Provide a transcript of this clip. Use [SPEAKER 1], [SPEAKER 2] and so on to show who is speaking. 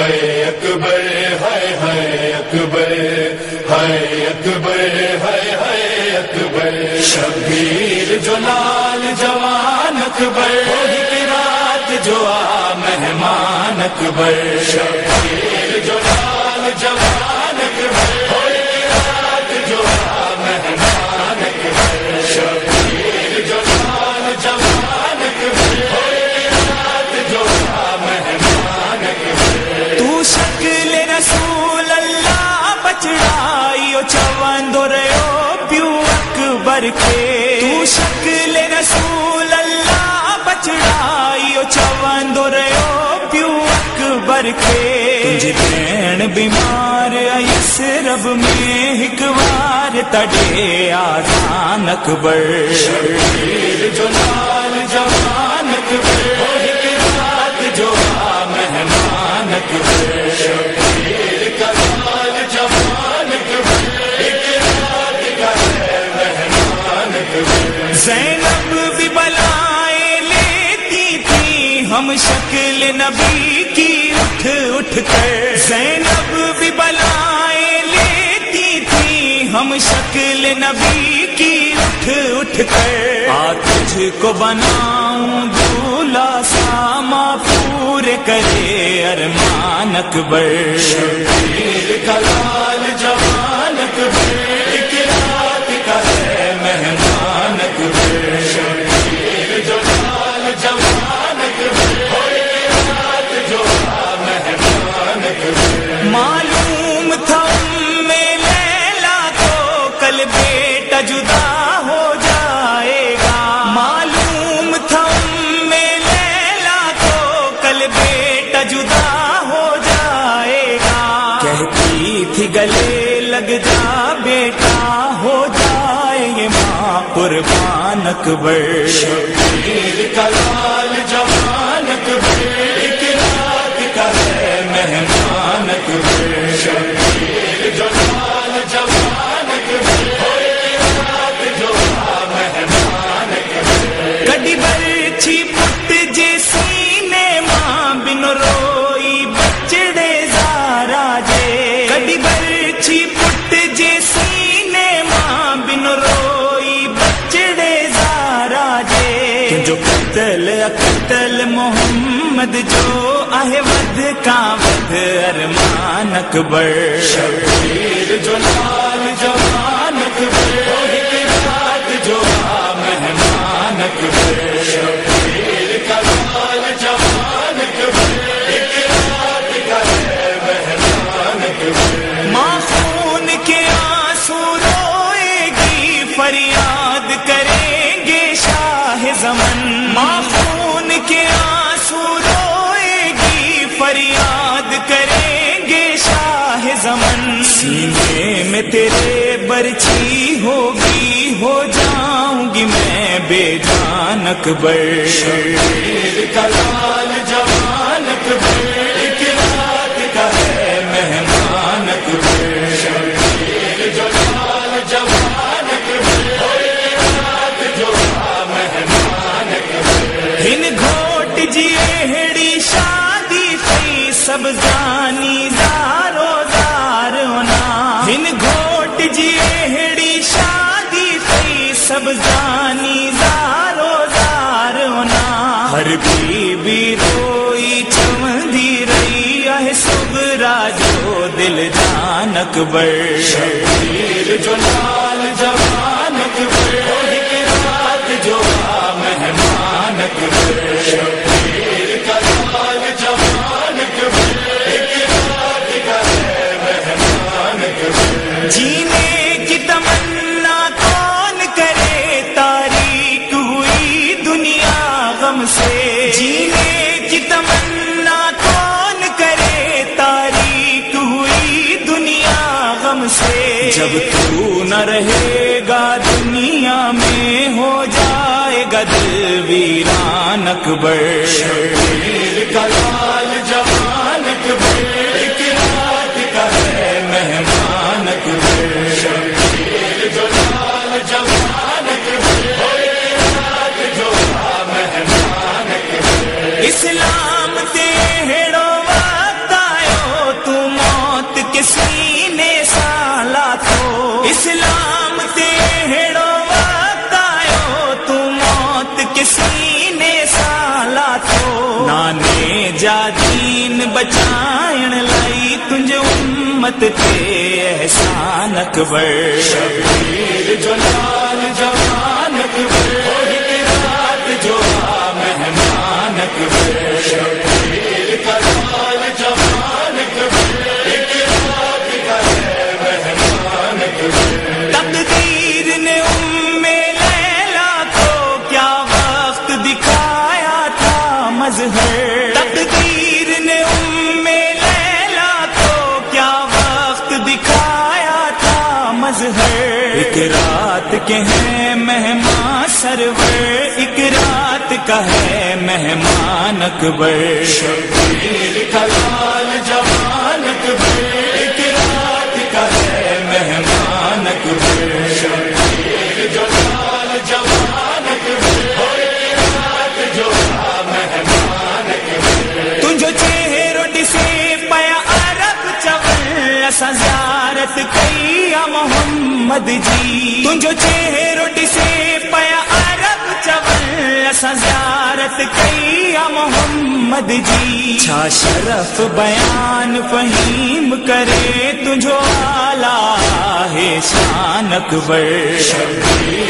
[SPEAKER 1] اکبر ہے اکبر ہے اکبر ہے اکبر شبیر جو لال جوان اکبر ہوئی کی رات جو آ مہمان اکبر شبیر جو لال جوان اکبر ہوئی کی رات جو آ مہمان اکبر شبیر جو لال جوان اکبر ہوئی کی رات جو آ مہمان اکبر
[SPEAKER 2] تو شکل رسول اللہ بچڑائیو چوندو رہو پیو اکبر کے تو شکل رسول اللہ بچڑائیو چوندو رہو پیو اکبر کے تجھ بین بیمار ایس رب میں ایک وار تڑے آزان اکبر
[SPEAKER 1] شبیر جو لال جوان اکبر ہوئی کی رات جو آ مہمان اکبر شبیر کا لال جوان اکبر ایک رات کا ہے مہمان اکبر
[SPEAKER 2] زینب بھی بلائیں لیتی تھی ہم شکل نبی کی اٹھ اٹھ کر زینب بھی بلائیں لیتی تھی ہم شکل نبی کی اٹھ اٹھ کر آ تجھ کو بناؤں دولہا ساما پورے کرے ارمان اکبر
[SPEAKER 1] شبیر کا لال جوان اکبر ایک رات کا ہے مہمان اکبر شبیر جو لال جوان اکبر ہوئی کی رات جو آ مہمان اکبر
[SPEAKER 2] معلوم تھا میں لیلا کو کل بیٹا جدا ہو جائے گا معلوم تھا میں لیلا کو کل بیٹا جدا ہو جائے گا کہتی تھی گلے لگ جا بیٹا ہو جائے یہ ماں قربان اکبر
[SPEAKER 1] شبیر کا لال جوان اکبر ایک رات کا ہے مہمان اکبر شبیر جو لال جوان اکبر ہوئی کی رات جو آ مہمان اکبر
[SPEAKER 2] کڈی برچھی پٹ جے سینے ماں بن روئی بچڑے زارا جے کڈی برچھی پٹ جے سینے ماں بن روئی بچڑے زارا جے جو قتل محمد جو آہ ود کا ود ارمان اکبر
[SPEAKER 1] شبیر جو لال جوان اکبر ہوئی کی رات جو آ مہمان اکبر شبیر کا لال جوان اکبر ایک رات کا ہے مہمان اکبر
[SPEAKER 2] ماں خون کے آنسو روئے گی فریاد کریں گے شاہ زمن ماں خون کے آنسو روئے گی فریاد کریں گے شاہ زمن سینے میں تیرے برچھی ہوگی ہو جاؤں گی میں بے جان اکبر
[SPEAKER 1] شبیر کا لال جوان اکبر ایک رات کا ہے مہمان اکبر شبیر جو لال جوان اکبر ہوئی کی رات جو آ مہمان اکبر
[SPEAKER 2] ہن گھوٹ جیہڑی شادی تھی سب زانی زارو زار ہونا ہن گھوٹ جیہڑی شادی تھی سب زانی زارو زار ہونا ہر بی بی روئی چمدی رہی ہے صبرا جو دل جان اکبر
[SPEAKER 1] شبیر جو لال جوان اکبر ہوئی کی رات جو آ مہمان اکبر شبیر کا لال جوان اکبر ایک رات کا ہے مہمان اکبر
[SPEAKER 2] جینے کی تمنا کون کرے تاریک ہوئی دنیا غم سے جینے کی تمنا کون کرے تاریک ہوئی دنیا غم سے جب تو نہ رہے گا دنیا میں ہو جائے گا دل ویران اکبر
[SPEAKER 1] شبیر کا لال جوان اکبر ایک رات کا ہے مہمان اکبر شبیر جو لال جوان اکبر ہوئی کی رات جو آ مہمان اکبر
[SPEAKER 2] اسلام تے ہڑو وقت آئے محمد تے احسان اکبر
[SPEAKER 1] شبیر جو لال جوان اکبر ایک رات جو مہمان اکبر شبیر کا لال جوان اکبر ایک رات کا مہمان اکبر
[SPEAKER 2] تقدیر نے لیلا کو کیا وقت دکھایا تھا مظہر تقدیر نے لیلا کو کیا وقت دکھایا تھا مظہر ایک رات کے ہیں مہمان سرور ایک رات کا ہے مہمان اکبر
[SPEAKER 1] شبیر کا لال جوان اکبر ایک رات کا ہے مہمان اکبر شبیر جو لال جوان اکبر ایک رات جو مہمان اکبر
[SPEAKER 2] تجھو چہروں سے پیا عرب چول اسا زیارت کیا محمد جی تجھو چہروں سے پیا عرب چول اسا زیارت کیا محمد جی چھا شرف بیان فہیم کرے تجھو آلہ ہے شان اکبر
[SPEAKER 1] شبیر